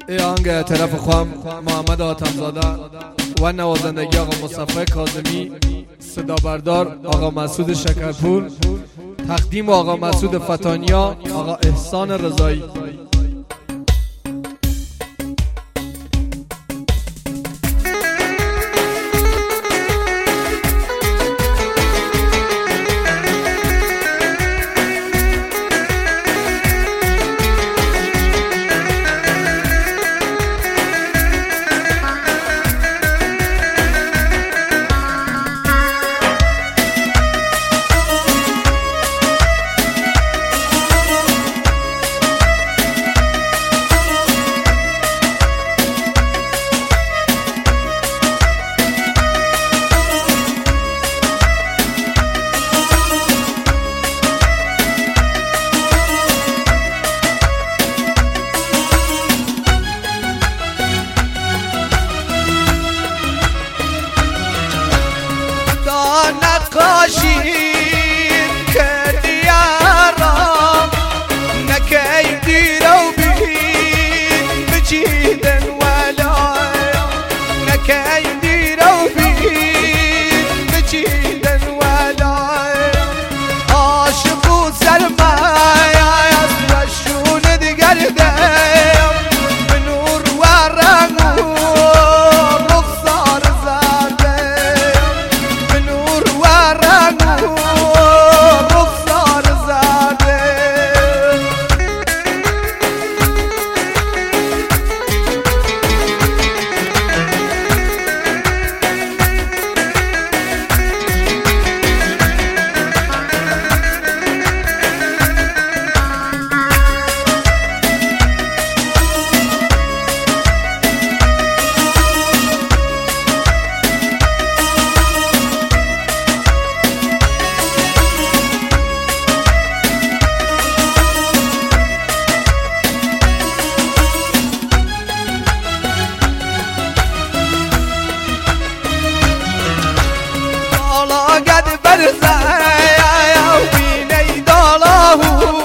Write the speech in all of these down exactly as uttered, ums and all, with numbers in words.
ای آنگه طرف خوام محمد آتمزاده و نوازندگی آقا مصطفی کاظمی، صدا بردار آقا مسعود شکرپور، تقدیم آقا مسعود فتانیا، آقا احسان رضایی. نقاشی کردی یارم نکی دیرو بین بچیدن ولایم نکی دیرو بین بچیدن ولایم عاشق و سرمایه است و شون دیگر دیم به نور و رنگ و رخسار زدیم به نور و رنگ و رخسار زدیم. قد برزايا وبيني ضلاه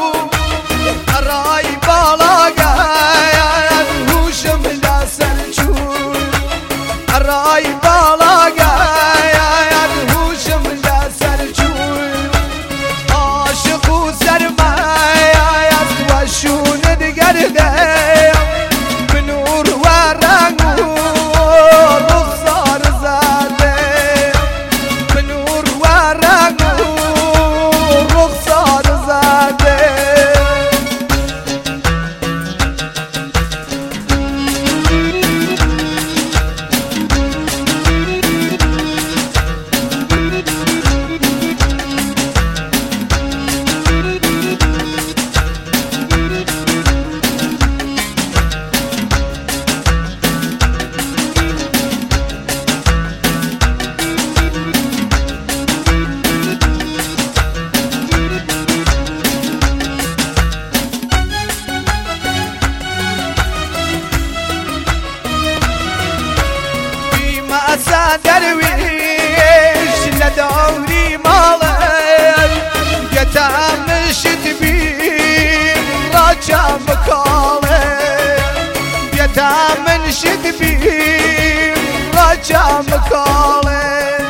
الراي بلاقايا وش ملا سلجون الراي بلاقايا وش ملا سلجون عاشق وسرمايا وشون دقردايا بنور ورنگ رخسار زاده بنور ورنگ رخسار زاده. درویش نداری مالن یتم شد بین راجع مکالن یتم شد بین راجع مکالن